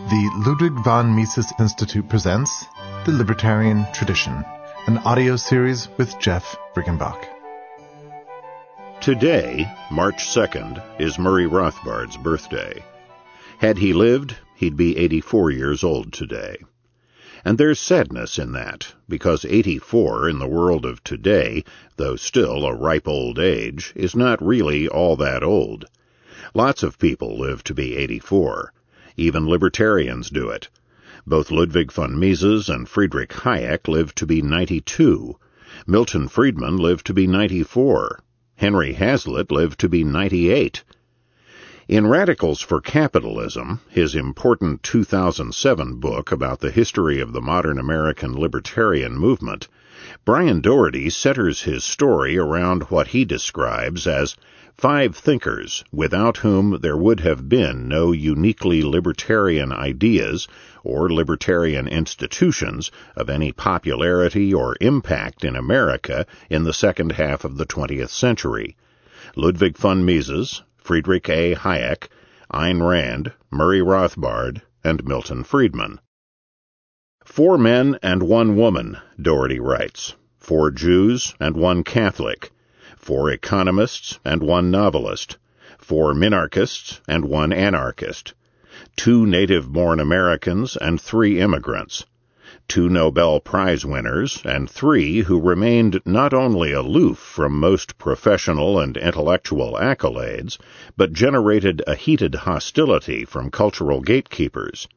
The Ludwig von Mises Institute presents The Libertarian Tradition, an audio series with Jeff Briggenbach. Today, March 2nd, is Murray Rothbard's birthday. Had he lived, he'd be 84 years old today. And there's sadness in that, because 84 in the world of today, though still a ripe old age, is not really all that old. Lots of people live to be 84. Even libertarians do it. Both Ludwig von Mises and Friedrich Hayek lived to be 92. Milton Friedman lived to be 94. Henry Hazlitt lived to be 98. In Radicals for Capitalism, his important 2007 book about the history of the modern American libertarian movement, Brian Doherty centers his story around what he describes as 5 thinkers without whom there would have been no uniquely libertarian ideas or libertarian institutions of any popularity or impact in America in the second half of the 20th century. Ludwig von Mises, Friedrich A. Hayek, Ayn Rand, Murray Rothbard, and Milton Friedman. 4 men and 1 woman, Doherty writes, 4 Jews and 1 Catholic, 4 economists and 1 novelist, 4 minarchists and 1 anarchist, 2 native-born Americans and 3 immigrants, 2 Nobel Prize winners and 3 who remained not only aloof from most professional and intellectual accolades, but generated a heated hostility from cultural gatekeepers.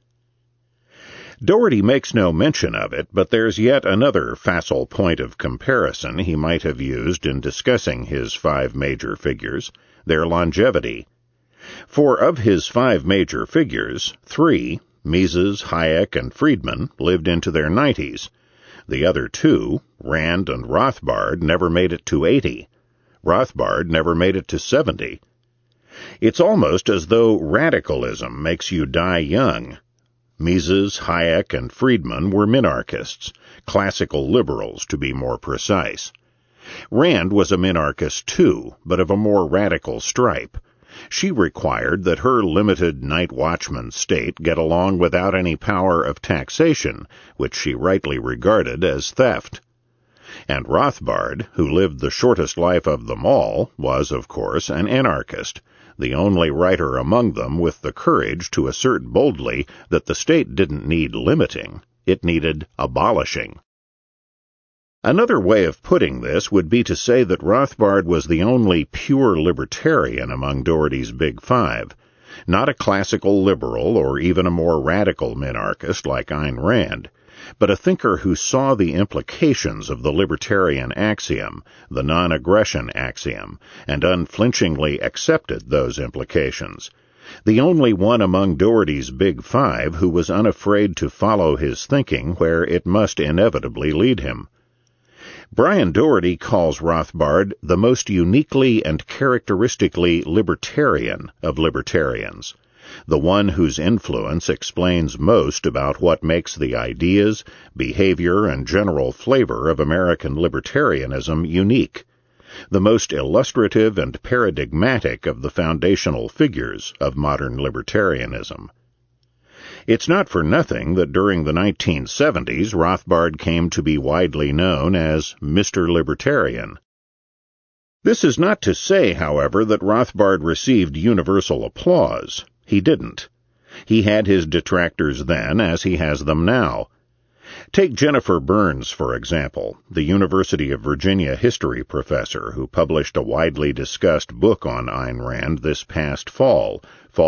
Doherty makes no mention of it, but there's yet another facile point of comparison he might have used in discussing his 5 major figures, their longevity. For of his 5 major figures, 3, Mises, Hayek, and Friedman, lived into their 90s. The other 2, Rand and Rothbard, never made it to 80. Rothbard never made it to 70. It's almost as though radicalism makes you die young. Mises, Hayek, and Friedman were minarchists, classical liberals to be more precise. Rand was a minarchist too, but of a more radical stripe. She required that her limited night watchman state get along without any power of taxation, which she rightly regarded as theft. And Rothbard, who lived the shortest life of them all, was, of course, an anarchist, the only writer among them with the courage to assert boldly that the state didn't need limiting, it needed abolishing. Another way of putting this would be to say that Rothbard was the only pure libertarian among Doherty's Big 5, not a classical liberal or even a more radical minarchist like Ayn Rand, but a thinker who saw the implications of the libertarian axiom, the non-aggression axiom, and unflinchingly accepted those implications. The only one among Doherty's Big 5 who was unafraid to follow his thinking where it must inevitably lead him. Brian Doherty calls Rothbard the most uniquely and characteristically libertarian of libertarians, the one whose influence explains most about what makes the ideas, behavior, and general flavor of American libertarianism unique, the most illustrative and paradigmatic of the foundational figures of modern libertarianism. It's not for nothing that during the 1970s Rothbard came to be widely known as Mr. Libertarian. This is not to say, however, that Rothbard received universal applause. He didn't. He had his detractors then, as he has them now. Take Jennifer Burns, for example, the University of Virginia history professor who published a widely discussed book on Ayn Rand this past fall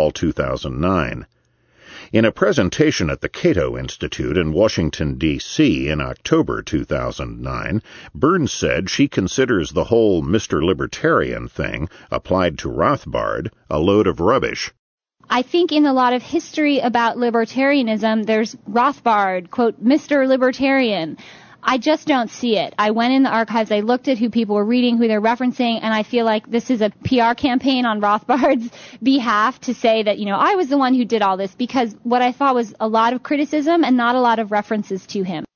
2009. In a presentation at the Cato Institute in Washington, D.C. in October 2009, Burns said she considers the whole Mr. Libertarian thing, applied to Rothbard, a load of rubbish. I think in a lot of history about libertarianism, there's Rothbard, quote, Mr. Libertarian. I just don't see it. I went in the archives, I looked at who people were reading, who they're referencing, and I feel like this is a PR campaign on Rothbard's behalf to say that, I was the one who did all this, because what I thought was a lot of criticism and not a lot of references to him.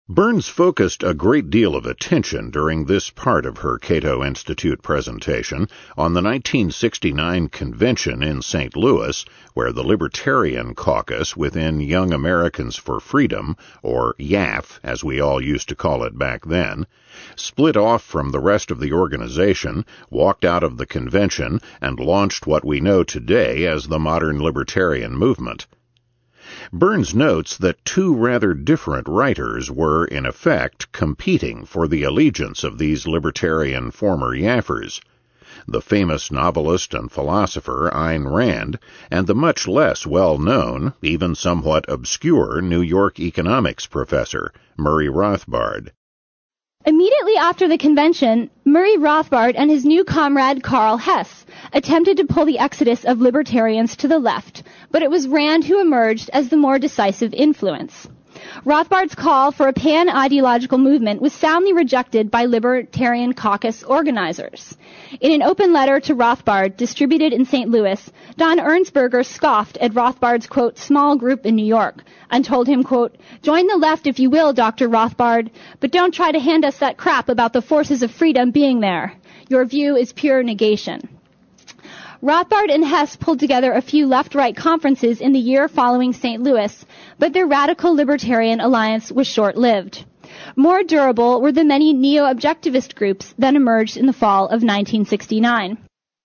Burns focused a great deal of attention during this part of her Cato Institute presentation on the 1969 convention in St. Louis, where the Libertarian Caucus within Young Americans for Freedom, or YAF, as we all used to call it back then, split off from the rest of the organization, walked out of the convention, and launched what we know today as the modern libertarian movement. Burns notes that two rather different writers were, in effect, competing for the allegiance of these libertarian former Yaffers, the famous novelist and philosopher Ayn Rand, and the much less well-known, even somewhat obscure New York economics professor, Murray Rothbard. Immediately after the convention, Murray Rothbard and his new comrade Karl Hess attempted to pull the exodus of libertarians to the left, but it was Rand who emerged as the more decisive influence. Rothbard's call for a pan-ideological movement was soundly rejected by Libertarian Caucus organizers. In an open letter to Rothbard distributed in St. Louis, Don Ernstberger scoffed at Rothbard's, quote, small group in New York and told him, quote, join the left if you will, Dr. Rothbard, but don't try to hand us that crap about the forces of freedom being there. Your view is pure negation. Rothbard and Hess pulled together a few left-right conferences in the year following St. Louis, but their radical libertarian alliance was short-lived. More durable were the many neo-objectivist groups that emerged in the fall of 1969.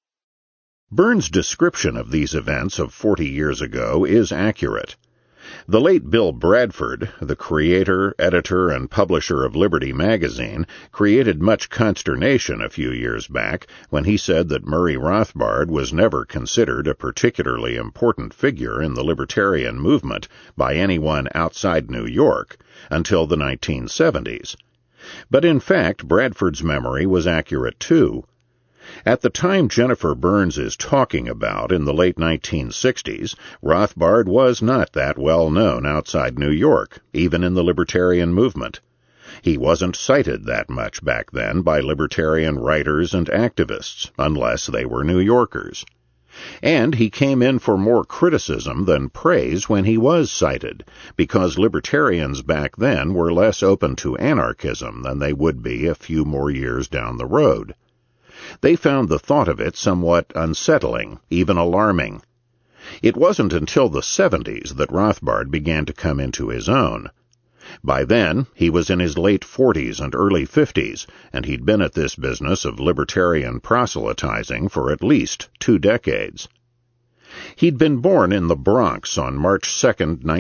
Burns' description of these events of 40 years ago is accurate. The late Bill Bradford, the creator, editor, and publisher of Liberty magazine, created much consternation a few years back when he said that Murray Rothbard was never considered a particularly important figure in the libertarian movement by anyone outside New York until the 1970s. But in fact, Bradford's memory was accurate too. At the time Jennifer Burns is talking about, in the late 1960s, Rothbard was not that well known outside New York, even in the libertarian movement. He wasn't cited that much back then by libertarian writers and activists, unless they were New Yorkers. And he came in for more criticism than praise when he was cited, because libertarians back then were less open to anarchism than they would be a few more years down the road. They found the thought of it somewhat unsettling, even alarming. It wasn't until the 70s that Rothbard began to come into his own. By then, he was in his late 40s and early 50s, and he'd been at this business of libertarian proselytizing for at least 2 decades. He'd been born in the Bronx on March 2,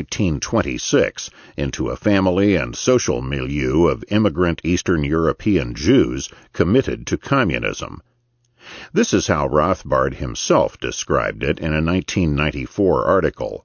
1926, into a family and social milieu of immigrant Eastern European Jews committed to communism. This is how Rothbard himself described it in a 1994 article.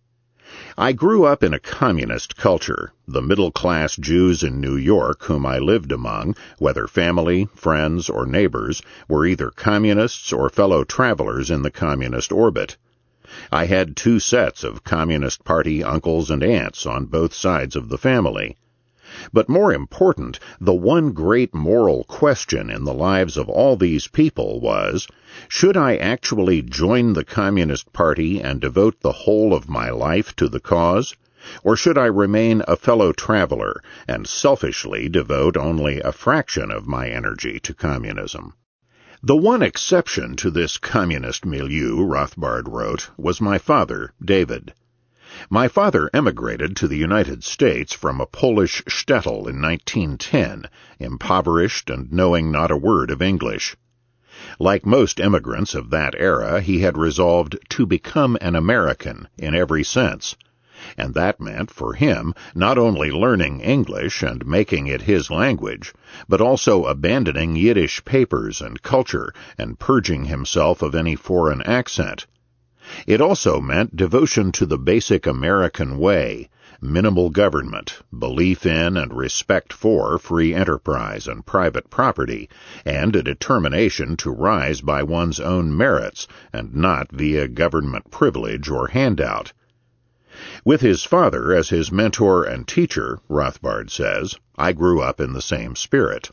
I grew up in a communist culture. The middle-class Jews in New York whom I lived among, whether family, friends, or neighbors, were either communists or fellow travelers in the communist orbit. I had 2 sets of Communist Party uncles and aunts on both sides of the family. But more important, the one great moral question in the lives of all these people was, should I actually join the Communist Party and devote the whole of my life to the cause? Or should I remain a fellow traveler and selfishly devote only a fraction of my energy to communism? The one exception to this communist milieu, Rothbard wrote, was my father, David. My father emigrated to the United States from a Polish shtetl in 1910, impoverished and knowing not a word of English. Like most immigrants of that era, he had resolved to become an American in every sense, and that meant, for him, not only learning English and making it his language, but also abandoning Yiddish papers and culture and purging himself of any foreign accent. It also meant devotion to the basic American way, minimal government, belief in and respect for free enterprise and private property, and a determination to rise by one's own merits and not via government privilege or handout. With his father as his mentor and teacher, Rothbard says, I grew up in the same spirit.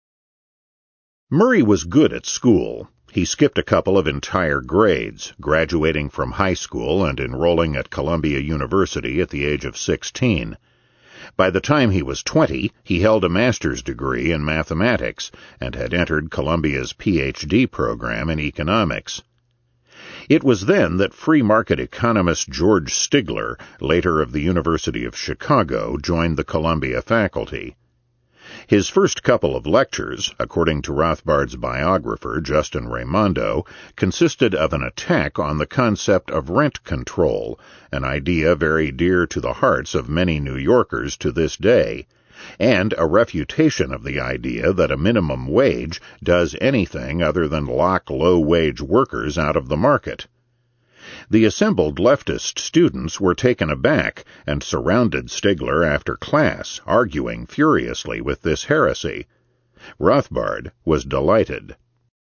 Murray was good at school. He skipped a couple of entire grades, graduating from high school and enrolling at Columbia University at the age of 16. By the time he was 20, he held a master's degree in mathematics and had entered Columbia's Ph.D. program in economics. It was then that free market economist George Stigler, later of the University of Chicago, joined the Columbia faculty. His first couple of lectures, according to Rothbard's biographer, Justin Raimondo, consisted of an attack on the concept of rent control, an idea very dear to the hearts of many New Yorkers to this day, and a refutation of the idea that a minimum wage does anything other than lock low-wage workers out of the market. The assembled leftist students were taken aback and surrounded Stigler after class, arguing furiously with this heresy. Rothbard was delighted.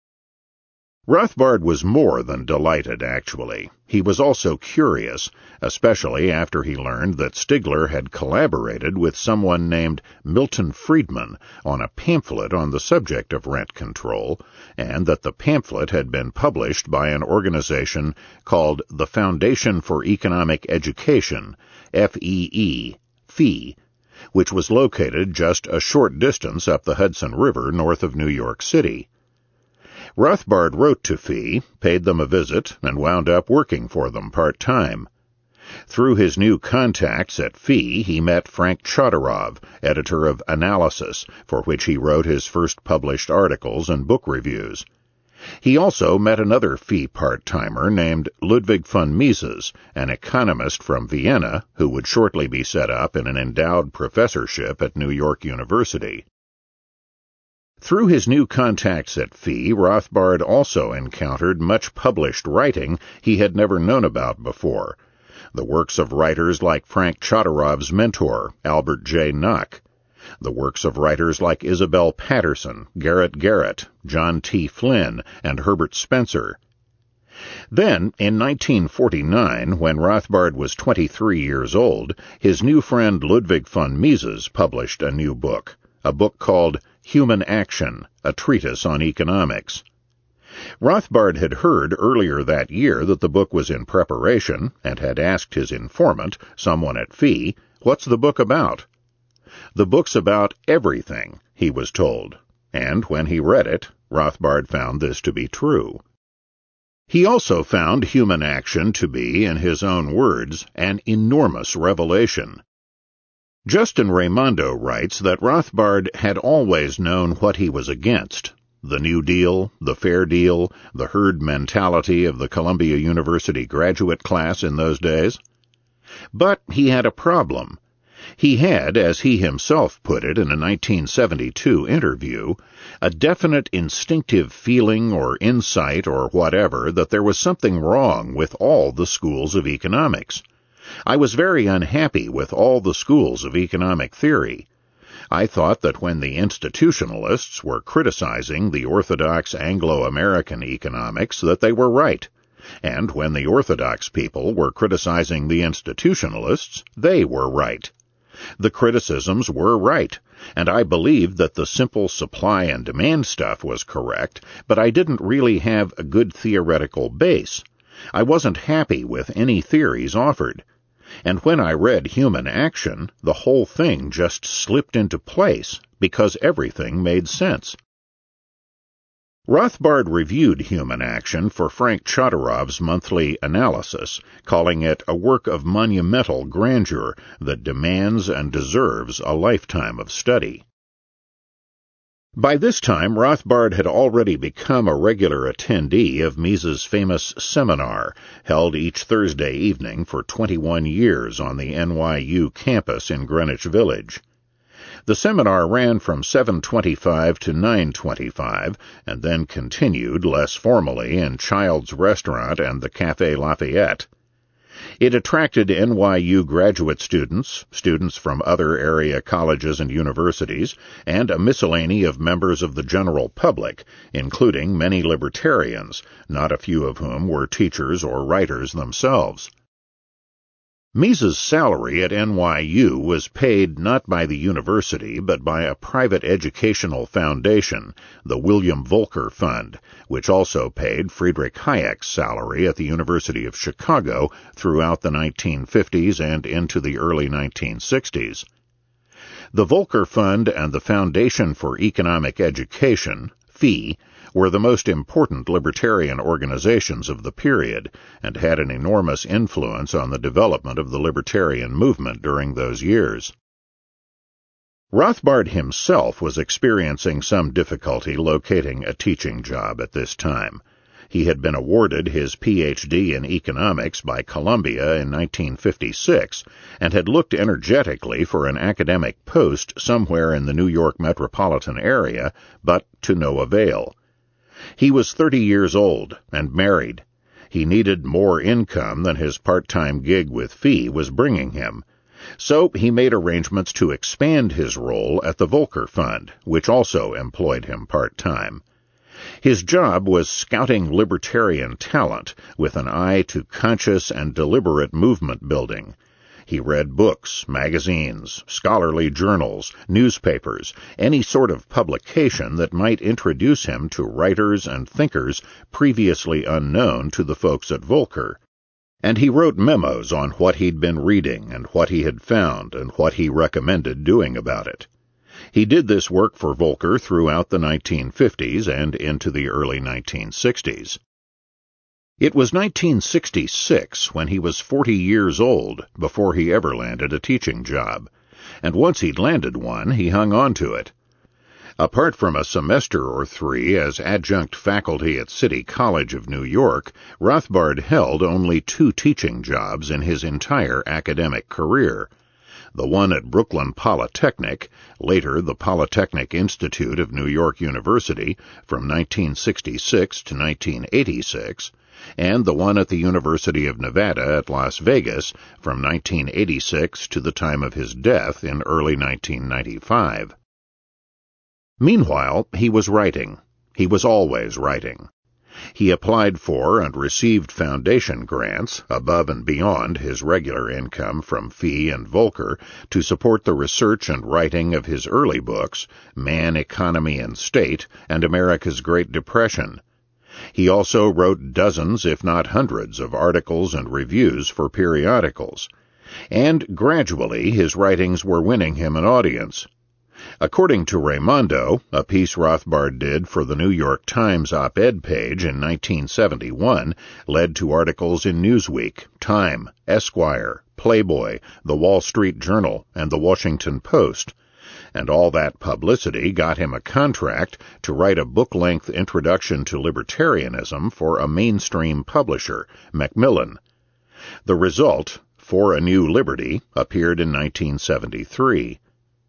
Rothbard was more than delighted, actually. He was also curious, especially after he learned that Stigler had collaborated with someone named Milton Friedman on a pamphlet on the subject of rent control, and that the pamphlet had been published by an organization called the Foundation for Economic Education, FEE, which was located just a short distance up the Hudson River north of New York City. Rothbard wrote to FEE, paid them a visit, and wound up working for them part-time. Through his new contacts at FEE, he met Frank Chodorov, editor of Analysis, for which he wrote his first published articles and book reviews. He also met another FEE part-timer named Ludwig von Mises, an economist from Vienna who would shortly be set up in an endowed professorship at New York University. Through his new contacts at FEE, Rothbard also encountered much published writing he had never known about before, the works of writers like Frank Chodorov's mentor, Albert J. Nock, the works of writers like Isabel Patterson, Garrett Garrett, John T. Flynn, and Herbert Spencer. Then, in 1949, when Rothbard was 23 years old, his new friend Ludwig von Mises published a new book, a book called Human Action, a Treatise on Economics. Rothbard had heard earlier that year that the book was in preparation and had asked his informant, someone at FEE, "What's the book about?" "The book's about everything," he was told, and when he read it, Rothbard found this to be true. He also found Human Action to be, in his own words, an enormous revelation. Justin Raimondo writes that Rothbard had always known what he was against: the New Deal, the Fair Deal, the herd mentality of the Columbia University graduate class in those days. But he had a problem. He had, as he himself put it in a 1972 interview, a definite instinctive feeling or insight or whatever that there was something wrong with all the schools of economics. I was very unhappy with all the schools of economic theory. I thought that when the institutionalists were criticizing the orthodox Anglo-American economics that they were right, and when the orthodox people were criticizing the institutionalists, they were right. The criticisms were right, and I believed that the simple supply and demand stuff was correct, but I didn't really have a good theoretical base. I wasn't happy with any theories offered. And when I read Human Action, the whole thing just slipped into place because everything made sense. Rothbard reviewed Human Action for Frank Chodorov's monthly Analysis, calling it a work of monumental grandeur that demands and deserves a lifetime of study. By this time, Rothbard had already become a regular attendee of Mises' famous seminar, held each Thursday evening for 21 years on the NYU campus in Greenwich Village. The seminar ran from 7:25 to 9:25, and then continued, less formally, in Child's Restaurant and the Café Lafayette. It attracted NYU graduate students, students from other area colleges and universities, and a miscellany of members of the general public, including many libertarians, not a few of whom were teachers or writers themselves. Mises' salary at NYU was paid not by the university, but by a private educational foundation, the William Volcker Fund, which also paid Friedrich Hayek's salary at the University of Chicago throughout the 1950s and into the early 1960s. The Volcker Fund and the Foundation for Economic Education, FEE, were the most important libertarian organizations of the period and had an enormous influence on the development of the libertarian movement during those years. Rothbard himself was experiencing some difficulty locating a teaching job at this time. He had been awarded his Ph.D. in economics by Columbia in 1956 and had looked energetically for an academic post somewhere in the New York metropolitan area, but to no avail. He was 30 years old and married. He needed more income than his part-time gig with FEE was bringing him. So he made arrangements to expand his role at the Volcker Fund, which also employed him part-time. His job was scouting libertarian talent with an eye to conscious and deliberate movement building. He read books, magazines, scholarly journals, newspapers, any sort of publication that might introduce him to writers and thinkers previously unknown to the folks at Volcker. And he wrote memos on what he'd been reading and what he had found and what he recommended doing about it. He did this work for Volcker throughout the 1950s and into the early 1960s. It was 1966 when he was 40 years old before he ever landed a teaching job, and once he'd landed one, he hung on to it. Apart from a semester or three as adjunct faculty at City College of New York, Rothbard held only 2 teaching jobs in his entire academic career. The one at Brooklyn Polytechnic, later the Polytechnic Institute of New York University, from 1966 to 1986, and the one at the University of Nevada at Las Vegas from 1986 to the time of his death in early 1995. Meanwhile, he was writing. He was always writing. He applied for and received foundation grants, above and beyond his regular income from FEE and Volcker, to support the research and writing of his early books, Man, Economy, and State, and America's Great Depression. He also wrote dozens, if not hundreds, of articles and reviews for periodicals. And gradually his writings were winning him an audience. According to Raimondo, a piece Rothbard did for the New York Times op-ed page in 1971 led to articles in Newsweek, Time, Esquire, Playboy, The Wall Street Journal, and The Washington Post. And all that publicity got him a contract to write a book-length introduction to libertarianism for a mainstream publisher, Macmillan. The result, For a New Liberty, appeared in 1973.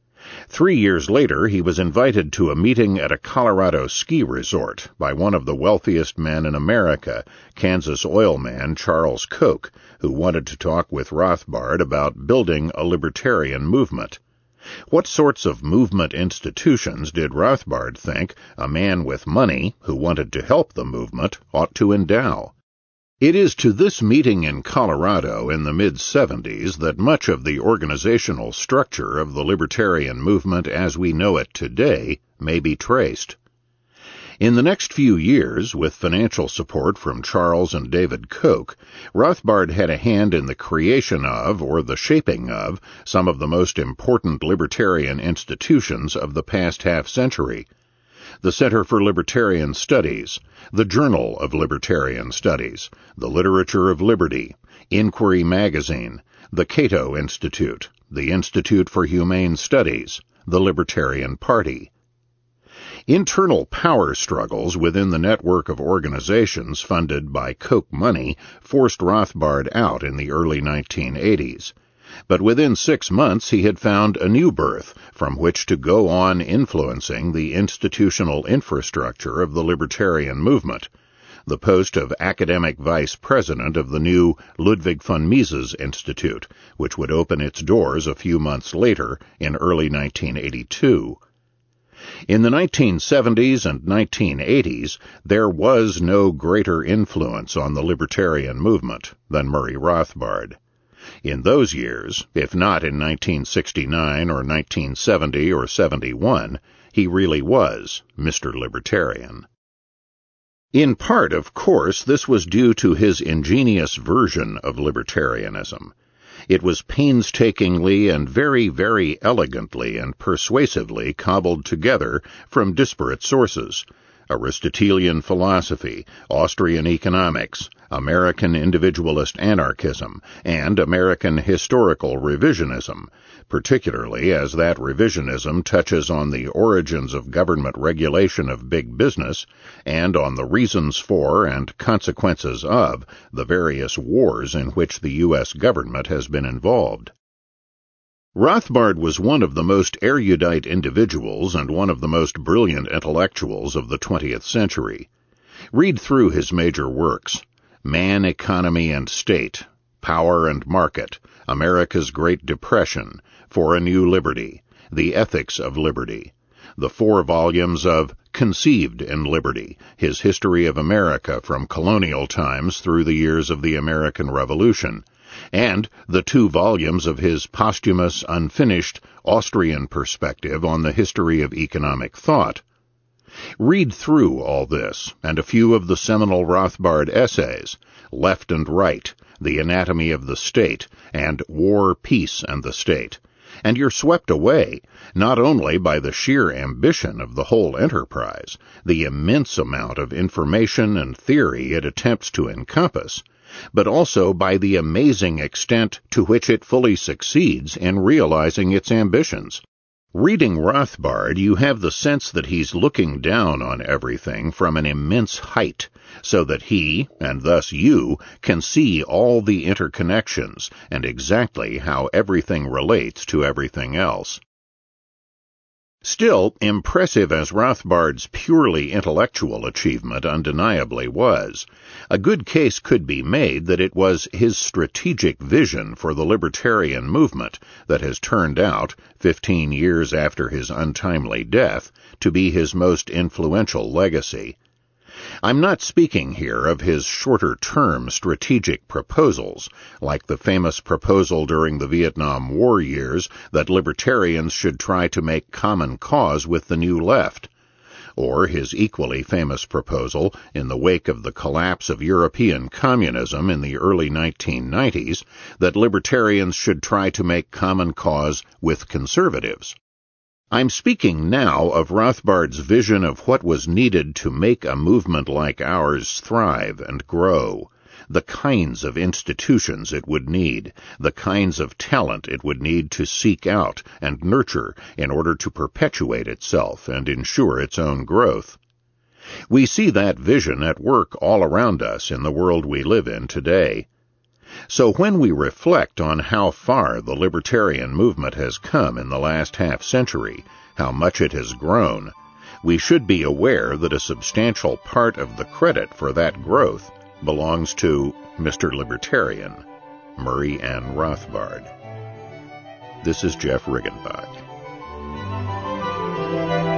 3 years later, he was invited to a meeting at a Colorado ski resort by one of the wealthiest men in America, Kansas oil man Charles Koch, who wanted to talk with Rothbard about building a libertarian movement. What sorts of movement institutions did Rothbard think a man with money who wanted to help the movement ought to endow? It is to this meeting in Colorado in the mid-70s that much of the organizational structure of the libertarian movement as we know it today may be traced. In the next few years, with financial support from Charles and David Koch, Rothbard had a hand in the creation of, or the shaping of, some of the most important libertarian institutions of the past half-century. The Center for Libertarian Studies, the Journal of Libertarian Studies, the Literature of Liberty, Inquiry Magazine, the Cato Institute, the Institute for Humane Studies, the Libertarian Party. Internal power struggles within the network of organizations funded by Koch money forced Rothbard out in the early 1980s. But within 6 months he had found a new berth from which to go on influencing the institutional infrastructure of the libertarian movement, the post of academic vice president of the new Ludwig von Mises Institute, which would open its doors a few months later in early 1982. In the 1970s and 1980s, there was no greater influence on the libertarian movement than Murray Rothbard. In those years, if not in 1969 or 1970 or 71, he really was Mr. Libertarian. In part, of course, this was due to his ingenious version of libertarianism. It was painstakingly and very, very elegantly and persuasively cobbled together from disparate sources: Aristotelian philosophy, Austrian economics, American individualist anarchism, and American historical revisionism, particularly as that revisionism touches on the origins of government regulation of big business and on the reasons for and consequences of the various wars in which the U.S. government has been involved. Rothbard was one of the most erudite individuals and one of the most brilliant intellectuals of the 20th century. Read through his major works: Man, Economy, and State, Power and Market, America's Great Depression, For a New Liberty, The Ethics of Liberty, the 4 volumes of Conceived in Liberty, his History of America from colonial times through the years of the American Revolution, and the 2 volumes of his posthumous, unfinished Austrian perspective on the history of economic thought. Read through all this, and a few of the seminal Rothbard essays, Left and Right, The Anatomy of the State, and War, Peace, and the State, and you're swept away, not only by the sheer ambition of the whole enterprise, the immense amount of information and theory it attempts to encompass, but also by the amazing extent to which it fully succeeds in realizing its ambitions. Reading Rothbard, you have the sense that he's looking down on everything from an immense height, so that he, and thus you, can see all the interconnections and exactly how everything relates to everything else. Still, impressive as Rothbard's purely intellectual achievement undeniably was, a good case could be made that it was his strategic vision for the libertarian movement that has turned out, 15 years after his untimely death, to be his most influential legacy. I'm not speaking here of his shorter-term strategic proposals, like the famous proposal during the Vietnam War years that libertarians should try to make common cause with the New Left, or his equally famous proposal in the wake of the collapse of European communism in the early 1990s that libertarians should try to make common cause with conservatives. I'm speaking now of Rothbard's vision of what was needed to make a movement like ours thrive and grow, the kinds of institutions it would need, the kinds of talent it would need to seek out and nurture in order to perpetuate itself and ensure its own growth. We see that vision at work all around us in the world we live in today. So when we reflect on how far the libertarian movement has come in the last half-century, how much it has grown, we should be aware that a substantial part of the credit for that growth belongs to Mr. Libertarian, Murray N. Rothbard. This is Jeff Riggenbach.